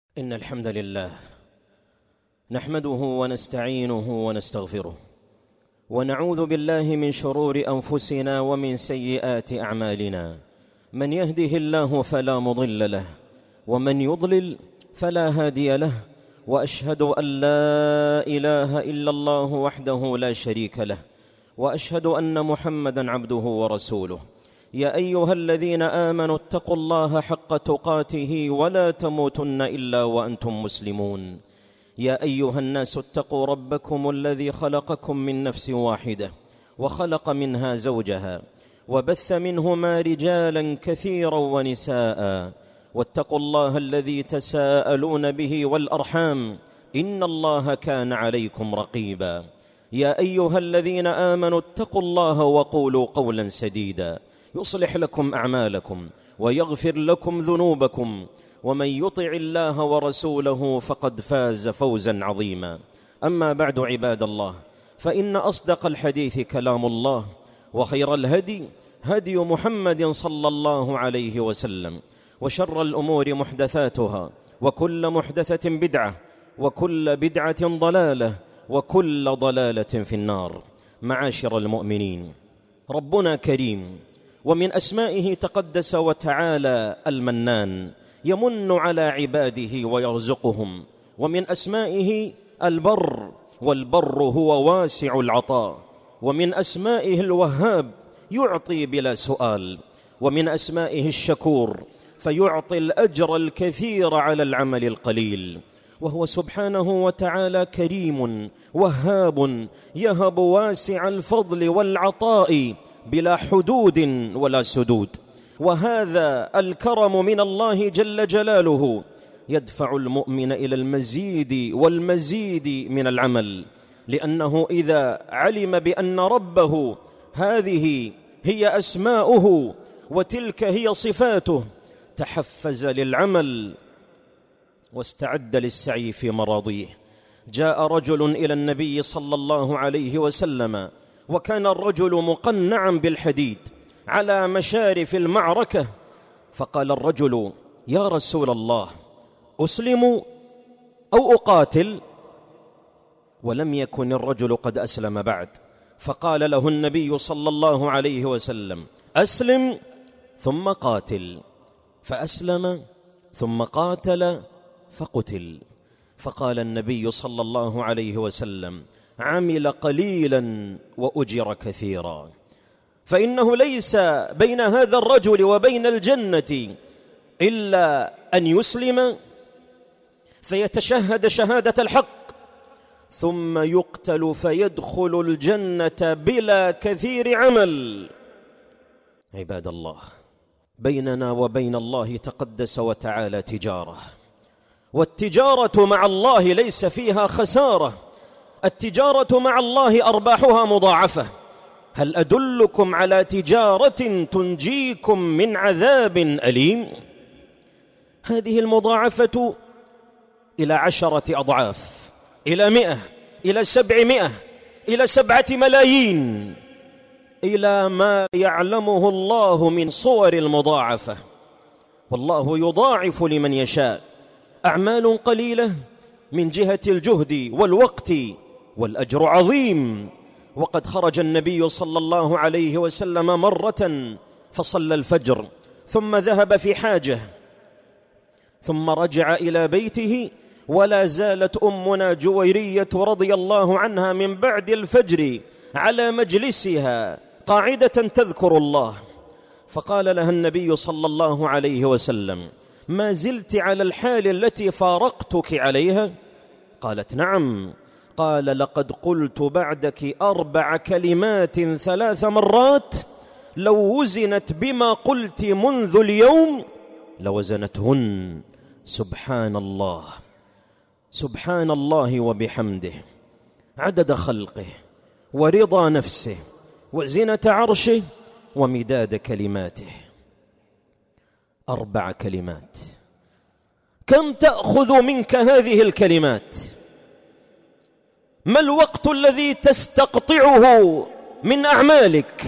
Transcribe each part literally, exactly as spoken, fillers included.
إن الحمد لله نحمده ونستعينه ونستغفره ونعوذ بالله من شرور أنفسنا ومن سيئات أعمالنا. من يهده الله فلا مضل له ومن يضلل فلا هادي له، وأشهد أن لا إله إلا الله وحده لا شريك له، وأشهد أن محمدًا عبده ورسوله. يا أيها الذين آمنوا اتقوا الله حق تقاته ولا تموتن إلا وأنتم مسلمون. يا أيها الناس اتقوا ربكم الذي خلقكم من نفس واحدة وخلق منها زوجها وبث منهما رجالا كثيرا ونساء، واتقوا الله الذي تساءلون به والأرحام إن الله كان عليكم رقيبا. يا أيها الذين آمنوا اتقوا الله وقولوا قولا سديدا يصلح لكم أعمالكم ويغفر لكم ذنوبكم، ومن يطع الله ورسوله فقد فاز فوزا عظيما. أما بعد عباد الله، فإن أصدق الحديث كلام الله، وخير الهدي هدي محمد صلى الله عليه وسلم، وشر الأمور محدثاتها، وكل محدثة بدعة، وكل بدعة ضلالة، وكل ضلالة في النار. معاشر المؤمنين، ربنا كريم، ومن أسمائه تقدس وتعالى المنان، يمن على عباده ويرزقهم. ومن أسمائه البر، والبر هو واسع العطاء. ومن أسمائه الوهاب، يعطي بلا سؤال. ومن أسمائه الشكور، فيعطي الأجر الكثير على العمل القليل. وهو سبحانه وتعالى كريم وهاب، يهب واسع الفضل والعطاء بلا حدود ولا سدود. وهذا الكرم من الله جل جلاله يدفع المؤمن إلى المزيد والمزيد من العمل، لأنه إذا علم بأن ربه هذه هي أسماؤه وتلك هي صفاته تحفز للعمل واستعد للسعي في مراضيه. جاء رجل إلى النبي صلى الله عليه وسلم، وكان الرجل مقنعا بالحديد على مشارف المعركة، فقال الرجل: يا رسول الله، أسلم أو أقاتل؟ ولم يكن الرجل قد أسلم بعد، فقال له النبي صلى الله عليه وسلم: أسلم ثم قاتل. فأسلم ثم قاتل فقتل. فقال النبي صلى الله عليه وسلم: عمل قليلا وأجر كثيرا. فإنه ليس بين هذا الرجل وبين الجنة إلا أن يسلم فيتشهد شهادة الحق، ثم يقتل فيدخل الجنة بلا كثير عمل. عباد الله، بيننا وبين الله تقدس وتعالى تجارة، والتجارة مع الله ليس فيها خسارة. التجارة مع الله أرباحها مضاعفة. هل أدلكم على تجارة تنجيكم من عذاب أليم؟ هذه المضاعفة إلى عشرة أضعاف، إلى مئة، إلى سبعمائة، إلى سبعة ملايين، إلى ما يعلمه الله من صور المضاعفة. والله يضاعف لمن يشاء. أعمال قليلة من جهة الجهد والوقت، والأجر عظيم. وقد خرج النبي صلى الله عليه وسلم مرة فصلى الفجر، ثم ذهب في حاجة، ثم رجع إلى بيته، ولا زالت أمنا جويرية رضي الله عنها من بعد الفجر على مجلسها قاعدة تذكر الله. فقال لها النبي صلى الله عليه وسلم: ما زلت على الحال التي فارقتك عليها؟ قالت: نعم. قال: لقد قلت بعدك أربع كلمات ثلاث مرات لو وزنت بما قلت منذ اليوم لوزنتهن. سبحان الله، سبحان الله وبحمده، عدد خلقه ورضا نفسه وزنة عرشه ومداد كلماته. أربع كلمات. كم تأخذ منك هذه الكلمات؟ ما الوقت الذي تستقطعه من أعمالك؟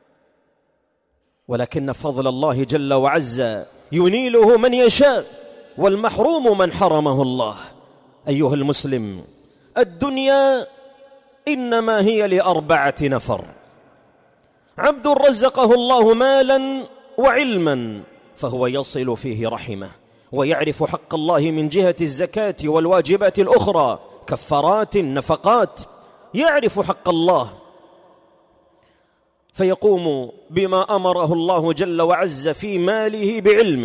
ولكن فضل الله جل وعز ينيله من يشاء. والمحروم من حرمه الله. أيها المسلم، الدنيا إنما هي لأربعة نفر: عبد رزقه الله مالا وعلما فهو يصل فيه رحمه ويعرف حق الله من جهة الزكاة والواجبات الأخرى، كفارات، نفقات، يعرف حق الله فيقوم بما أمره الله جل وعز في ماله بعلمه.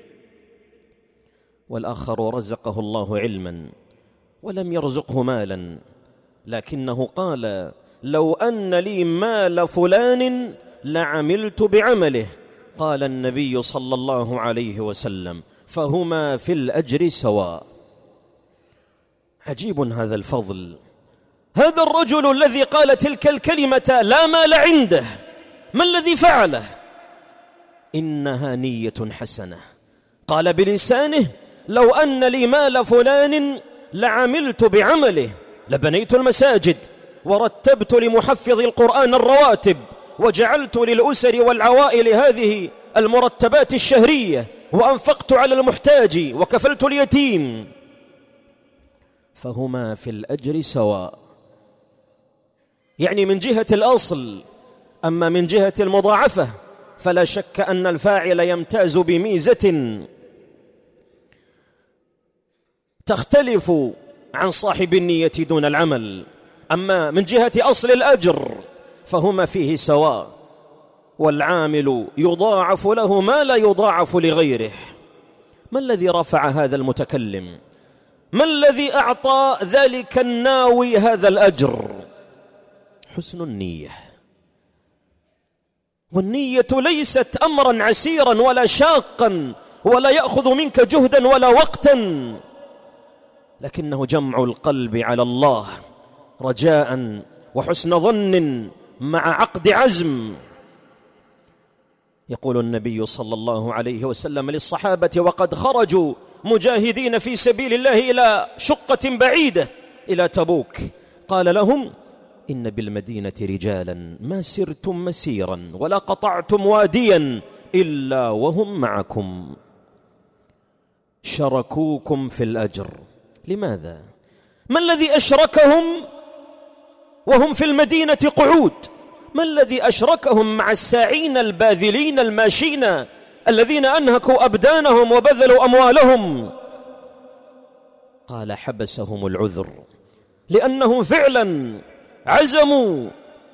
والآخر رزقه الله علما ولم يرزقه مالا، لكنه قال: لو أن لي مال فلان لعملت بعمله. قال النبي صلى الله عليه وسلم: فهما في الأجر سواء. عجيب هذا الفضل. هذا الرجل الذي قال تلك الكلمة لا مال عنده، ما الذي فعله؟ إنها نية حسنة. قال بلسانه: لو أن لي مال فلان لعملت بعمله، لبنيت المساجد ورتبت لمحفظ القرآن الرواتب، وجعلت للأسر والعوائل هذه المرتبات الشهرية، وأنفقت على المحتاج وكفلت اليتيم. فهما في الأجر سواء، يعني من جهة الأصل. أما من جهة المضاعفة فلا شك أن الفاعل يمتاز بميزة تختلف عن صاحب النية دون العمل. أما من جهة أصل الأجر فهما فيه سواء، والعامل يضاعف له ما لا يضاعف لغيره. ما الذي رفع هذا المتكلم؟ ما الذي أعطى ذلك الناوي هذا الأجر؟ حسن النية. والنية ليست أمرا عسيرا ولا شاقا ولا يأخذ منك جهدا ولا وقتا، لكنه جمع القلب على الله رجاء وحسن ظن مع عقد عزم. يقول النبي صلى الله عليه وسلم للصحابة وقد خرجوا مجاهدين في سبيل الله إلى شقة بعيدة إلى تبوك، قال لهم: إن بالمدينة رجالا ما سرتم مسيرا ولا قطعتم واديا إلا وهم معكم شركوكم في الأجر. لماذا؟ ما الذي أشركهم وهم في المدينة قعود؟ ما الذي أشركهم مع الساعين الباذلين الماشين الذين أنهكوا أبدانهم وبذلوا أموالهم؟ قال: حبسهم العذر، لأنهم فعلا عزموا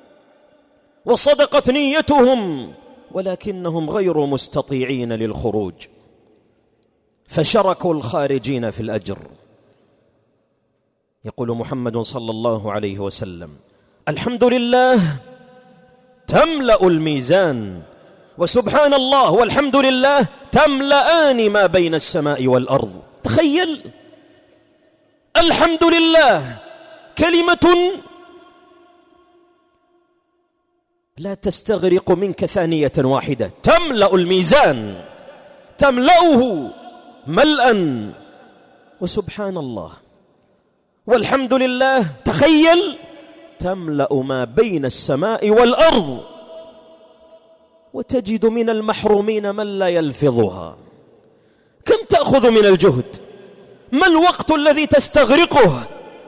وصدقت نيتهم ولكنهم غير مستطيعين للخروج، فشركوا الخارجين في الأجر. يقول محمد صلى الله عليه وسلم: الحمد لله تملأ الميزان، وسبحان الله والحمد لله تملأان ما بين السماء والأرض. تخيل، الحمد لله كلمة لا تستغرق منك ثانية واحدة، تملأ الميزان، تملأه ملأ. وسبحان الله والحمد لله، تخيل، تملأ ما بين السماء والأرض. وتجد من المحرومين من لا يلفظها. كم تأخذ من الجهد؟ ما الوقت الذي تستغرقه؟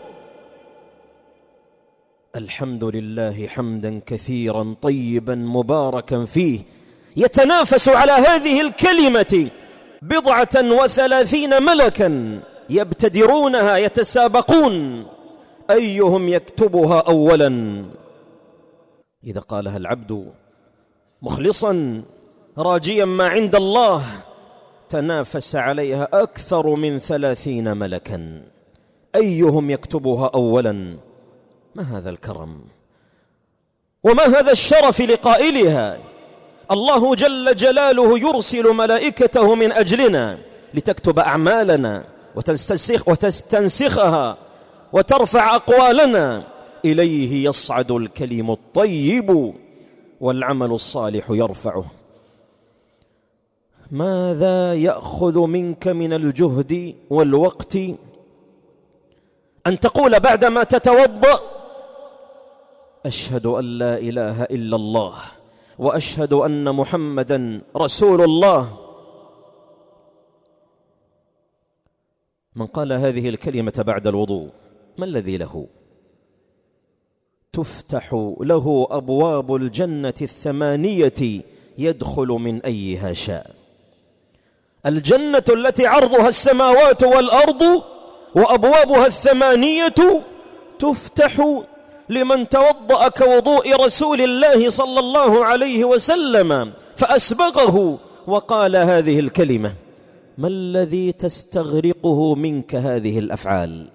الحمد لله حمدا كثيرا طيبا مباركا فيه. يتنافس على هذه الكلمة بضعة وثلاثين ملكا يبتدرونها، يتسابقون أيهم يكتبها أولا. إذا قالها العبد مخلصا راجيا ما عند الله تنافس عليها أكثر من ثلاثين ملكا، أيهم يكتبها أولا. ما هذا الكرم وما هذا الشرف لقائلها؟ الله جل جلاله يرسل ملائكته من أجلنا لتكتب أعمالنا وتستنسخ وتستنسخها وترفع أقوالنا. إليه يصعد الكلم الطيب والعمل الصالح يرفعه. ماذا يأخذ منك من الجهد والوقت أن تقول بعدما تتوضأ: أشهد أن لا إله إلا الله وأشهد أن محمدا رسول الله. من قال هذه الكلمة بعد الوضوء ما الذي له؟ تفتح له أبواب الجنة الثمانية يدخل من أيها شاء. الجنة التي عرضها السماوات والأرض وأبوابها الثمانية تفتح لمن توضأ كوضوء رسول الله صلى الله عليه وسلم فأسبغه وقال هذه الكلمة. ما الذي تستغرقه منك هذه الأفعال؟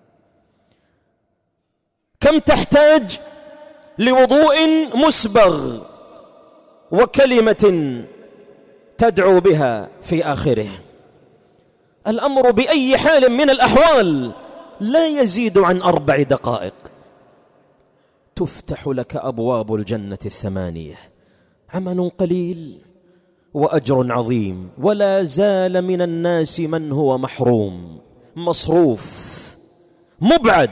كم تحتاج لوضوء مسبغ وكلمة تدعو بها في آخره؟ الأمر بأي حال من الأحوال لا يزيد عن أربع دقائق تفتح لك أبواب الجنة الثمانية. عمل قليل وأجر عظيم، ولا زال من الناس من هو محروم مصروف مبعد.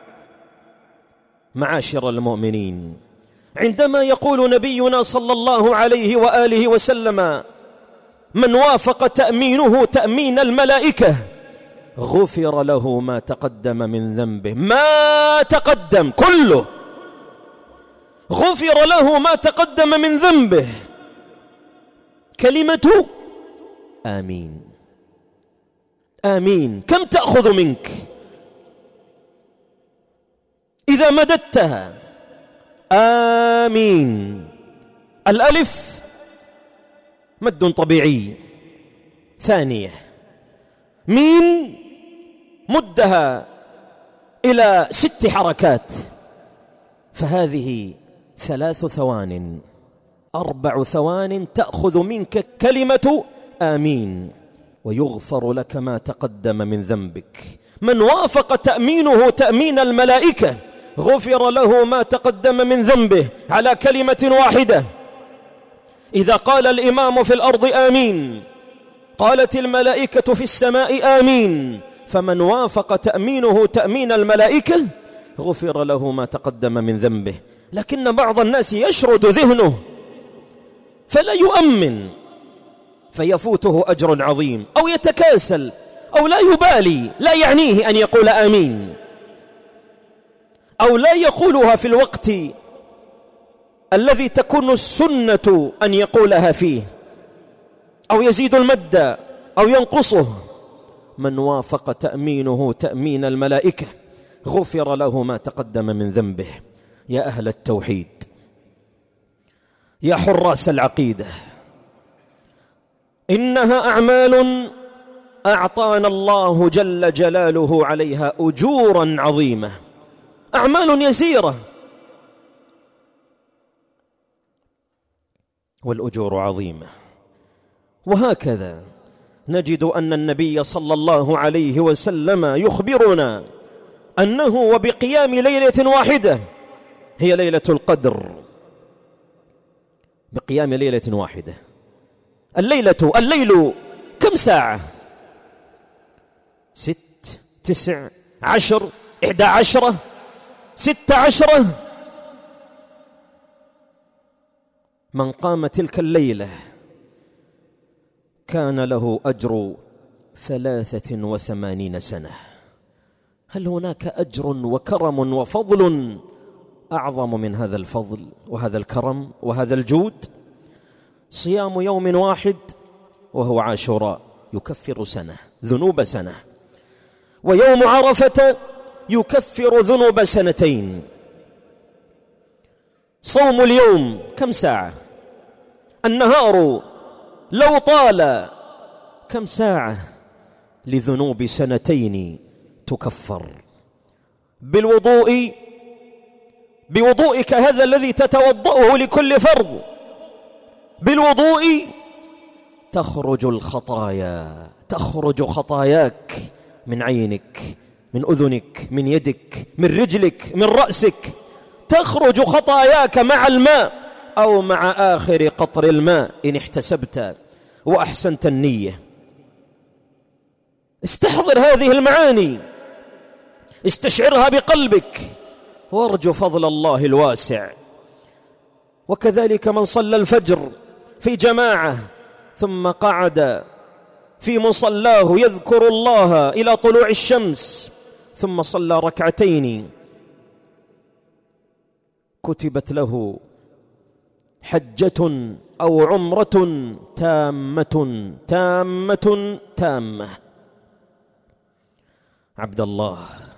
معاشر المؤمنين، عندما يقول نبينا صلى الله عليه وآله وسلم من وافق تأمينه تأمين الملائكة غفر له ما تقدم من ذنبه، ما تقدم كله غفر له ما تقدم من ذنبه. كلمة آمين آمين كم تأخذ منك إذا مددتها؟ آمين. الألف مد طبيعي، ثانية مين مدها إلى ست حركات، فهذه ثلاث ثوان، أربع ثوان تأخذ منك كلمة آمين ويغفر لك ما تقدم من ذنبك. من وافق تأمينه تأمين الملائكة غفر له ما تقدم من ذنبه على كلمة واحدة. إذا قال الإمام في الأرض آمين قالت الملائكة في السماء آمين. فمن وافق تأمينه تأمين الملائكة غفر له ما تقدم من ذنبه. لكن بعض الناس يشرد ذهنه فلا يؤمن فيفوته أجر عظيم، أو يتكاسل أو لا يبالي، لا يعنيه أن يقول آمين، أو لا يقولها في الوقت الذي تكون السنة أن يقولها فيه، أو يزيد المد أو ينقصه. من وافق تأمينه تأمين الملائكة غفر له ما تقدم من ذنبه. يا أهل التوحيد، يا حراس العقيدة، إنها أعمال أعطانا الله جل جلاله عليها أجورا عظيمة، أعمال يسيرة والأجور عظيمة. وهكذا نجد أن النبي صلى الله عليه وسلم يخبرنا أنه وبقيام ليلة واحدة هي ليلة القدر، بقيام ليلة واحدة. الليلة الليل كم ساعة؟ ست، تسع، عشر، إحدى عشرة، ست عشرة. من قام تلك الليلة كان له أجر ثلاثة وثمانين سنة. هل هناك أجر وكرم وفضل أعظم من هذا الفضل وهذا الكرم وهذا الجود؟ صيام يوم واحد وهو عاشوراء يكفر سنة، ذنوب سنة، ويوم عرفة يكفر ذنوب سنتين. صوم اليوم كم ساعة؟ النهار لو طال كم ساعة؟ لذنوب سنتين تكفر. بالوضوء، بوضوئك هذا الذي تتوضأه لكل فرض، بالوضوء تخرج الخطايا، تخرج خطاياك من عينك، من أذنك، من يدك، من رجلك، من رأسك، تخرج خطاياك مع الماء أو مع آخر قطر الماء إن احتسبت وأحسنت النية. استحضر هذه المعاني، استشعرها بقلبك، وارجو فضل الله الواسع. وكذلك من صلى الفجر في جماعة ثم قعد في مصلاه يذكر الله إلى طلوع الشمس ثم صلى ركعتين كتبت له حجة أو عمرة تامة تامة تامة. عبد الله،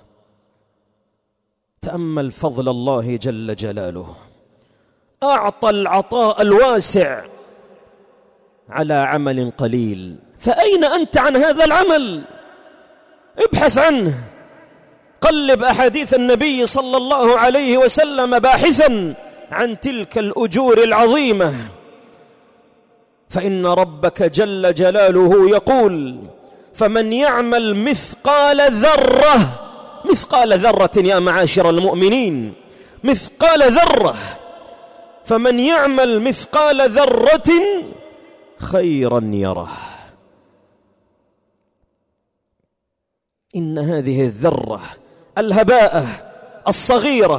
تأمل فضل الله جل جلاله، أعطى العطاء الواسع على عمل قليل، فأين أنت عن هذا العمل؟ ابحث عنه، قلب أحاديث النبي صلى الله عليه وسلم باحثا عن تلك الأجور العظيمة، فإن ربك جل جلاله يقول: فمن يعمل مثقال ذرة، مثقال ذرة يا معاشر المؤمنين، مثقال ذرة، فمن يعمل مثقال ذرة خيرا يره. إن هذه الذرة الهباءة الصغيرة،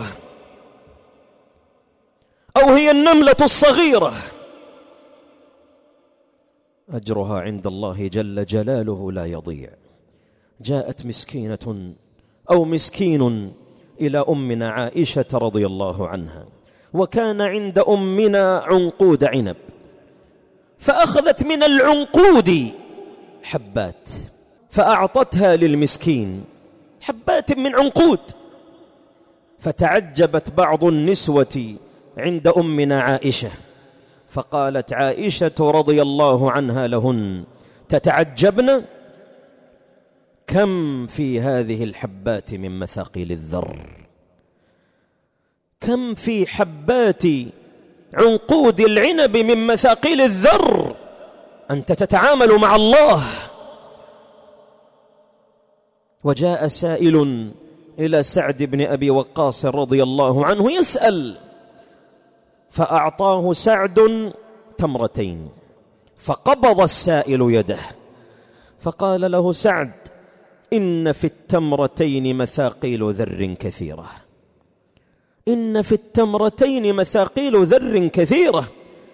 أو هي النملة الصغيرة، أجرها عند الله جل جلاله لا يضيع. جاءت مسكينة أو مسكين إلى أمنا عائشة رضي الله عنها، وكان عند أمنا عنقود عنب، فأخذت من العنقود حبات فأعطتها للمسكين، حبات من عنقود. فتعجبت بعض النسوة عند أمنا عائشة، فقالت عائشة رضي الله عنها لهن: تتعجبن كم في هذه الحبات من مثاقيل الذر، كم في حبات عنقود العنب من مثاقيل الذر. أنت تتعامل مع الله. وجاء سائل إلى سعد بن أبي وقاص رضي الله عنه يسأل، فأعطاه سعد تمرتين، فقبض السائل يده، فقال له سعد: إن في التمرتين مثاقيل ذر كثيرة، إن في التمرتين مثاقيل ذر كثيرة.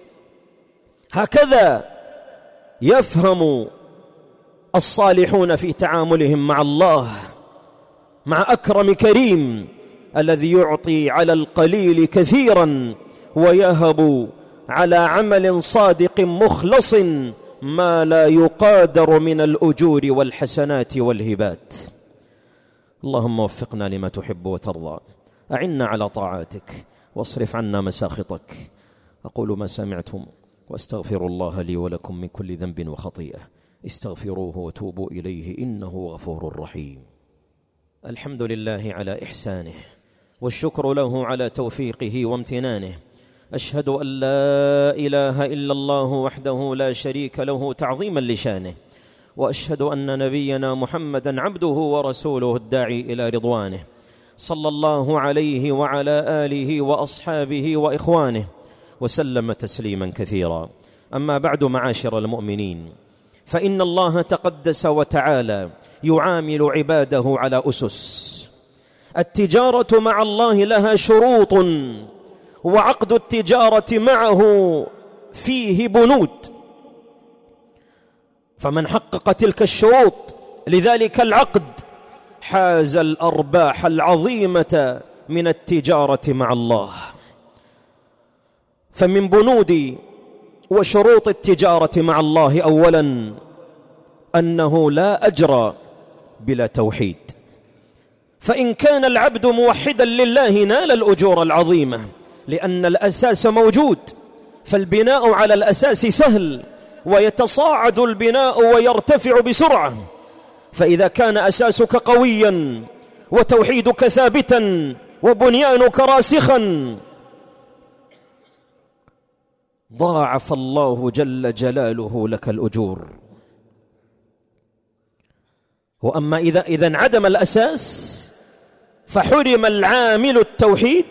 هكذا يفهم الصالحون في تعاملهم مع الله، مع أكرم كريم الذي يعطي على القليل كثيرا ويهب على عمل صادق مخلص ما لا يقادر من الأجور والحسنات والهبات. اللهم وفقنا لما تحب وترضى، أعنا على طاعاتك واصرف عنا مساخطك. أقول ما سمعتم واستغفر الله لي ولكم من كل ذنب وخطيئة، استغفروه وتوبوا إليه إنه غفور رحيم. الحمد لله على إحسانه، والشكر له على توفيقه وامتنانه. أشهد أن لا إله إلا الله وحده لا شريك له تعظيما لشانه، وأشهد أن نبينا محمدا عبده ورسوله الداعي إلى رضوانه، صلى الله عليه وعلى آله وأصحابه وإخوانه وسلم تسليما كثيرا. أما بعد، معاشر المؤمنين، فإن الله تقدس وتعالى يعامل عباده على أسس. التجارة مع الله لها شروط، وعقد التجارة معه فيه بنود، فمن حقق تلك الشروط لذلك العقد حاز الأرباح العظيمة من التجارة مع الله. فمن بنود وشروط التجارة مع الله أولا أنه لا أجر بلا توحيد، فإن كان العبد موحدا لله نال الأجور العظيمة، لأن الأساس موجود، فالبناء على الأساس سهل، ويتصاعد البناء ويرتفع بسرعة. فإذا كان أساسك قويا وتوحيدك ثابتا وبنيانك راسخا، ضاعف الله جل جلاله لك الأجور. وأما إذا إذا انعدم الأساس فحرم العامل التوحيد،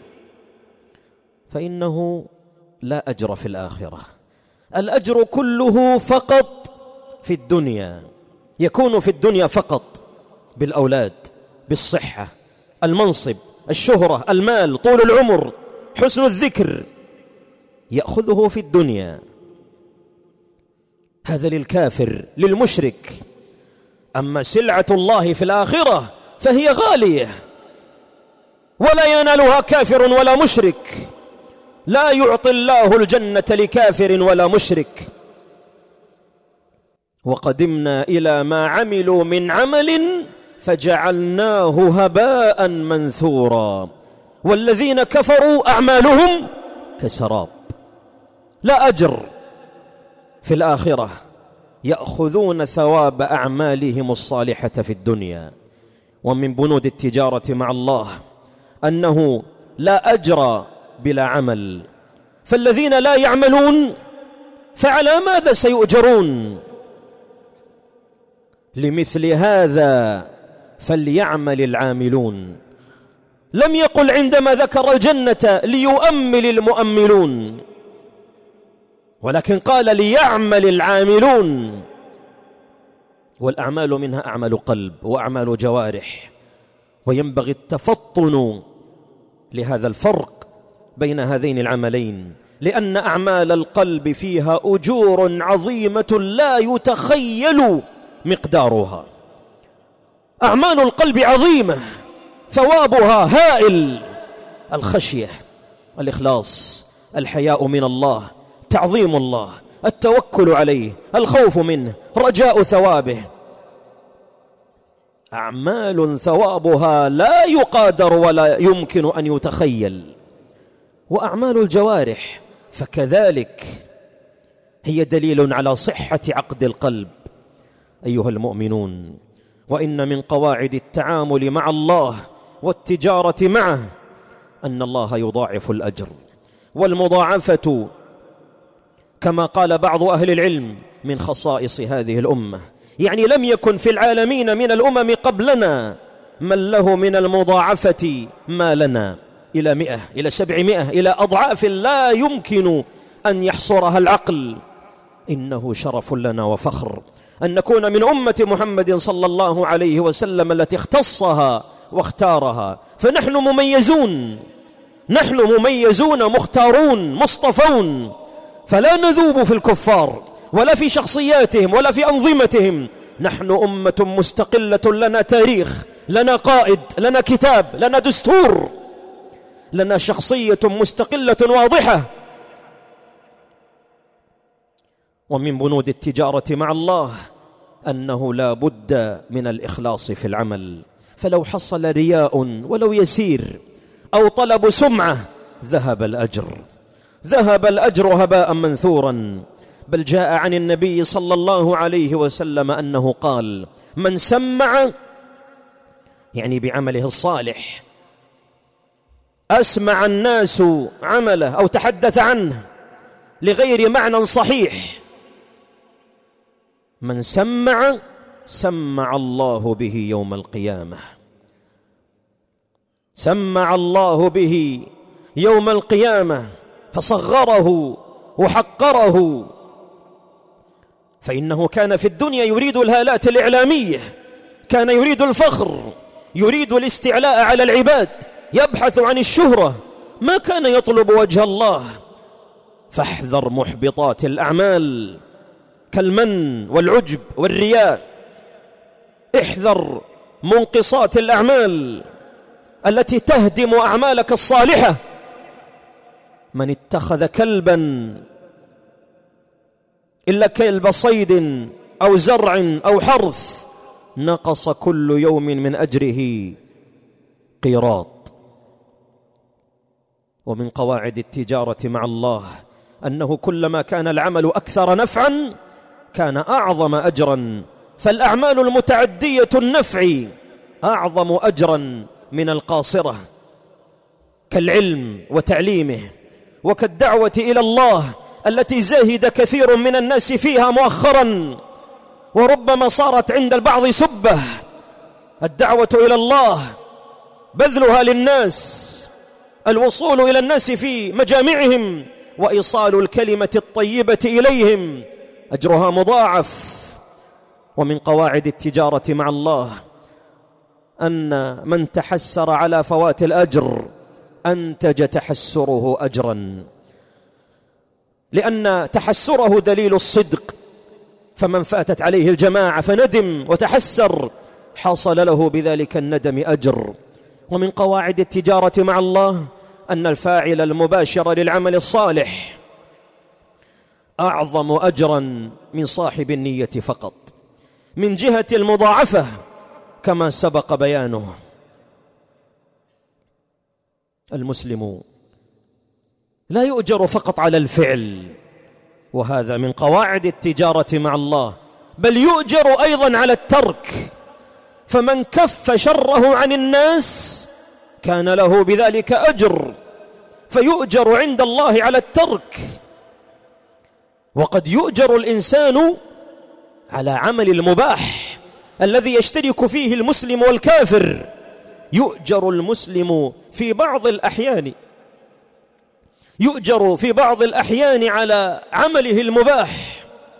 فإنه لا أجر في الآخرة. الأجر كله فقط في الدنيا، يكون في الدنيا فقط بالأولاد، بالصحة، المنصب، الشهرة، المال، طول العمر، حسن الذكر، يأخذه في الدنيا. هذا للكافر للمشرك. أما سلعة الله في الآخرة فهي غالية، ولا ينالها كافر ولا مشرك. لا يعطي الله الجنة لكافر ولا مشرك. وقدمنا إلى ما عملوا من عمل فجعلناه هباء منثورا. والذين كفروا أعمالهم كسراب، لا أجر في الآخرة، يأخذون ثواب أعمالهم الصالحة في الدنيا. ومن بنود التجارة مع الله أنه لا أجر بلا عمل، فالذين لا يعملون فعلى ماذا سيؤجرون؟ لمثل هذا فليعمل العاملون. لم يقل عندما ذكر الجنة ليؤمل المؤملون، ولكن قال ليعمل العاملون. والأعمال منها أعمال قلب وأعمال جوارح، وينبغي التفطن لهذا الفرق بين هذين العملين، لأن أعمال القلب فيها أجور عظيمة لا يتخيل مقدارها. أعمال القلب عظيمة ثوابها هائل: الخشية، الإخلاص، الحياء من الله، تعظيم الله، التوكل عليه، الخوف منه، رجاء ثوابه. أعمال ثوابها لا يقادر ولا يمكن أن يتخيل. وأعمال الجوارح فكذلك هي دليل على صحة عقد القلب. أيها المؤمنون، وإن من قواعد التعامل مع الله والتجارة معه أن الله يضاعف الأجر، والمضاعفة كما قال بعض أهل العلم من خصائص هذه الأمة. يعني لم يكن في العالمين من الأمم قبلنا من له من المضاعفة ما لنا، إلى مئة إلى سبعمائة إلى أضعاف لا يمكن أن يحصرها العقل. إنه شرف لنا وفخر أن نكون من أمة محمد صلى الله عليه وسلم التي اختصها واختارها. فنحن مميزون، نحن مميزون مختارون مصطفون، فلا نذوب في الكفار ولا في شخصياتهم ولا في أنظمتهم. نحن أمة مستقلة، لنا تاريخ، لنا قائد، لنا كتاب، لنا دستور، لنا شخصية مستقلة واضحة. ومن بنود التجارة مع الله أنه لا بد من الإخلاص في العمل. فلو حصل رياء ولو يسير أو طلب سمعة ذهب الأجر، ذهب الأجر هباء منثورا. بل جاء عن النبي صلى الله عليه وسلم أنه قال: من سمع، يعني بعمله الصالح، أسمع الناس عمله أو تحدث عنه لغير معنى صحيح، من سمع سمع الله به يوم القيامة، سمع الله به يوم القيامة فصغره وحقره. فإنه كان في الدنيا يريد الهالات الإعلامية، كان يريد الفخر، يريد الاستعلاء على العباد، يبحث عن الشهرة، ما كان يطلب وجه الله. فاحذر محبطات الأعمال كالمن والعجب والرياء، احذر منقصات الأعمال التي تهدم أعمالك الصالحة. من اتخذ كلبا إلا كلب صيد أو زرع أو حرث نقص كل يوم من أجره قيراط. ومن قواعد التجارة مع الله أنه كلما كان العمل أكثر نفعا كان أعظم أجرا. فالأعمال المتعدية النفع أعظم أجرا من القاصرة، كالعلم وتعليمه، وكالدعوة إلى الله التي زاهد كثير من الناس فيها مؤخرا، وربما صارت عند البعض سبة. الدعوة إلى الله، بذلها للناس، الوصول إلى الناس في مجامعهم وإيصال الكلمة الطيبة إليهم، أجرها مضاعف. ومن قواعد التجارة مع الله أن من تحسر على فوات الأجر أنتج تحسره أجرا، لأن تحسره دليل الصدق فمن فاتت عليه الجماعة فندم وتحسر حصل له بذلك الندم أجر. ومن قواعد التجارة مع الله أن الفاعل المباشر للعمل الصالح أعظم أجرا من صاحب النية فقط، من جهة المضاعفة كما سبق بيانه. المسلم لا يؤجر فقط على الفعل، وهذا من قواعد التجارة مع الله، بل يؤجر أيضا على الترك. فمن كف شره عن الناس كان له بذلك أجر، فيؤجر عند الله على الترك. وقد يؤجر الإنسان على عمل المباح الذي يشترك فيه المسلم والكافر. يؤجر المسلم في بعض الأحيان يؤجر في بعض الأحيان على عمله المباح.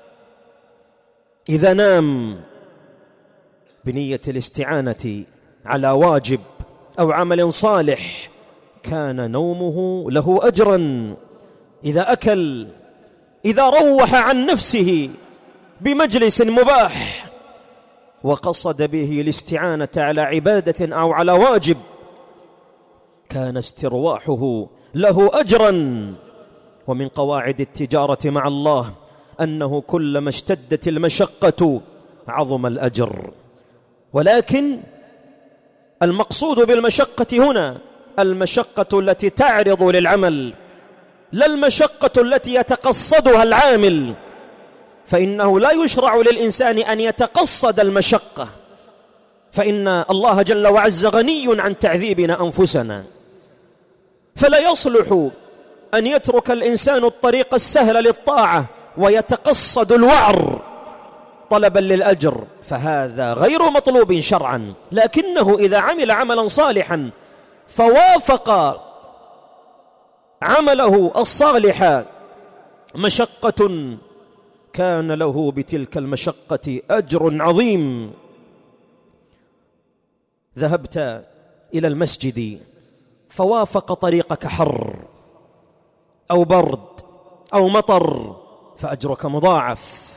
إذا نام بنية الاستعانة على واجب أو عمل صالح كان نومه له أجرا. إذا أكل، إذا روح عن نفسه بمجلس مباح وقصد به الاستعانة على عبادة أو على واجب كان استرواحه له أجرا. ومن قواعد التجارة مع الله أنه كلما اشتدت المشقة عظم الأجر، ولكن المقصود بالمشقة هنا المشقة التي تعرض للعمل، لا المشقة التي يتقصدها العامل، فإنه لا يشرع للإنسان أن يتقصد المشقة، فإن الله جل وعز غني عن تعذيبنا أنفسنا. فلا يصلح أن يترك الإنسان الطريق السهل للطاعة ويتقصد الوعر طلبا للأجر، فهذا غير مطلوب شرعا. لكنه إذا عمل عملا صالحا فوافق عمله الصالح مشقة كان له بتلك المشقة أجر عظيم. ذهبت إلى المسجد فوافق طريقك حر أو برد أو مطر فأجرك مضاعف.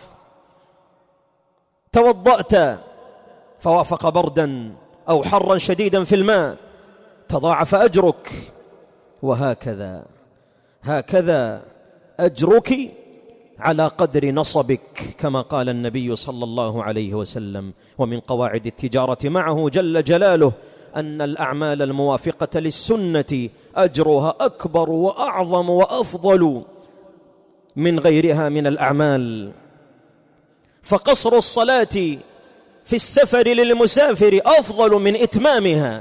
توضأت فوافق بردا أو حرا شديدا في الماء تضاعف أجرك. وهكذا هكذا أجرك على قدر نصبك كما قال النبي صلى الله عليه وسلم. ومن قواعد التجارة معه جل جلاله أن الأعمال الموافقة للسنة أجرها أكبر وأعظم وأفضل من غيرها من الأعمال. فقصر الصلاة في السفر للمسافر أفضل من إتمامها،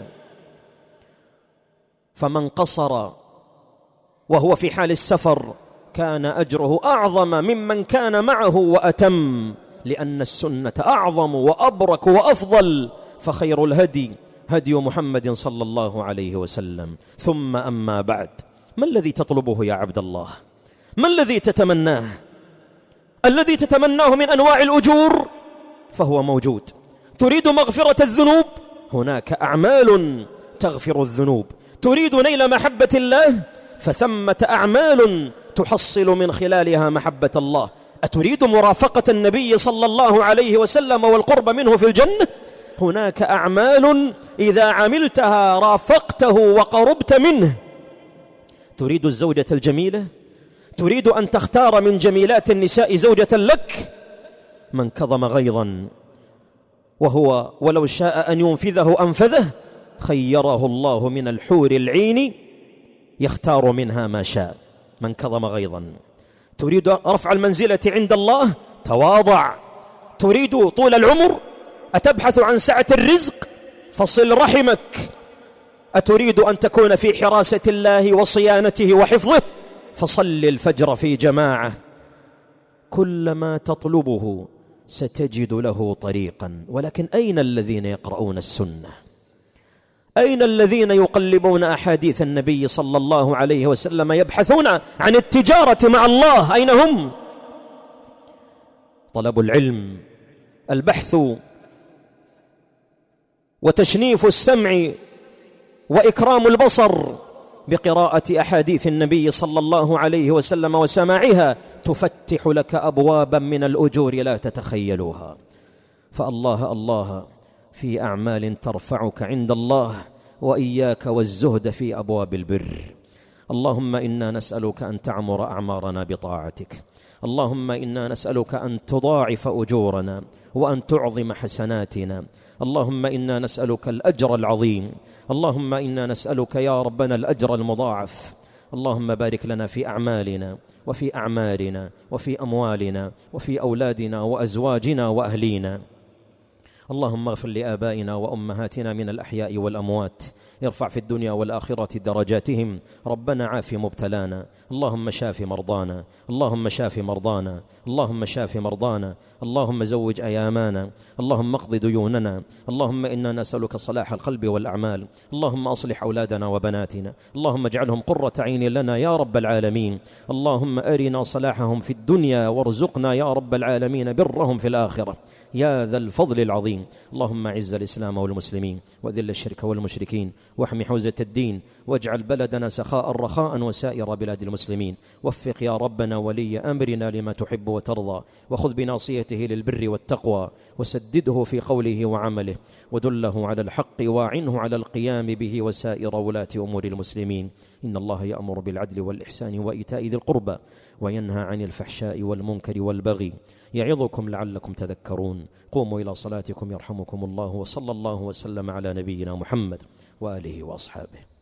فمن قصر وهو في حال السفر كان أجره أعظم ممن كان معه وأتم، لأن السنة أعظم وأبرك وأفضل. فخير الهدي هدي محمد صلى الله عليه وسلم. ثم أما بعد، ما الذي تطلبه يا عبد الله؟ ما الذي تتمناه؟ الذي تتمناه من أنواع الأجور فهو موجود. تريد مغفرة الذنوب، هناك أعمال تغفر الذنوب. تريد نيل محبة الله، فثمة أعمال تحصل من خلالها محبة الله. أتريد مرافقة النبي صلى الله عليه وسلم والقرب منه في الجنة؟ هناك أعمال إذا عملتها رافقته وقربت منه. تريد الزوجة الجميلة؟ تريد أن تختار من جميلات النساء زوجة لك؟ من كظم غيظا وهو ولو شاء أن ينفذه أنفذه، خيره الله من الحور العين يختار منها ما شاء. من كظم غيظا. تريد رفع المنزلة عند الله؟ تواضع. تريد طول العمر؟ أتبحث عن سعة الرزق؟ فصل رحمك. أتريد أن تكون في حراسة الله وصيانته وحفظه؟ فصل الفجر في جماعة. كل ما تطلبه ستجد له طريقا، ولكن أين الذين يقرؤون السنة؟ أين الذين يقلبون أحاديث النبي صلى الله عليه وسلم يبحثون عن التجارة مع الله؟ أين هم؟ طلب العلم، البحث وتشنيف السمع وإكرام البصر بقراءة أحاديث النبي صلى الله عليه وسلم وسماعها تفتح لك أبوابا من الأجور لا تتخيلوها. فالله الله في أعمال ترفعك عند الله، وإياك والزهد في أبواب البر. اللهم إنا نسألك أن تعمر أعمارنا بطاعتك، اللهم إنا نسألك أن تضاعف أجورنا وأن تعظم حسناتنا، اللهم إنا نسألك الأجر العظيم، اللهم إنا نسألك يا ربنا الأجر المضاعف. اللهم بارك لنا في أعمالنا وفي أعمارنا وفي أموالنا وفي أولادنا وأزواجنا وأهلينا. اللهم اغفر لآبائنا وأمهاتنا من الأحياء والأموات، ارفع في الدنيا والآخرة درجاتهم. ربنا عاف مبتلانا، اللهم شاف مرضانا، اللهم شاف مرضانا، اللهم شاف مرضانا، اللهم زوج أيامانا، اللهم اقض ديوننا، اللهم إنا نسألك صلاح القلب والأعمال، اللهم أصلح أولادنا وبناتنا، اللهم اجعلهم قرة عين لنا يا رب العالمين، اللهم أرنا صلاحهم في الدنيا وارزقنا يا رب العالمين برهم في الآخرة يا ذا الفضل العظيم. اللهم أعز الإسلام والمسلمين وذل الشرك والمشركين واحمي حوزة الدين، واجعل بلدنا سخاء رخاء وسائر بلاد المسلمين. وفق يا ربنا ولي أمرنا لما تحب وترضى، وخذ بناصيته للبر والتقوى، وسدده في قوله وعمله، ودله على الحق واعنه على القيام به وسائر ولاة أمور المسلمين. إن الله يأمر بالعدل والإحسان وإيتاء ذي القربى وينهى عن الفحشاء والمنكر والبغي يعظكم لعلكم تذكرون. قوموا إلى صلاتكم يرحمكم الله، وصلى الله وسلم على نبينا محمد وآله وأصحابه.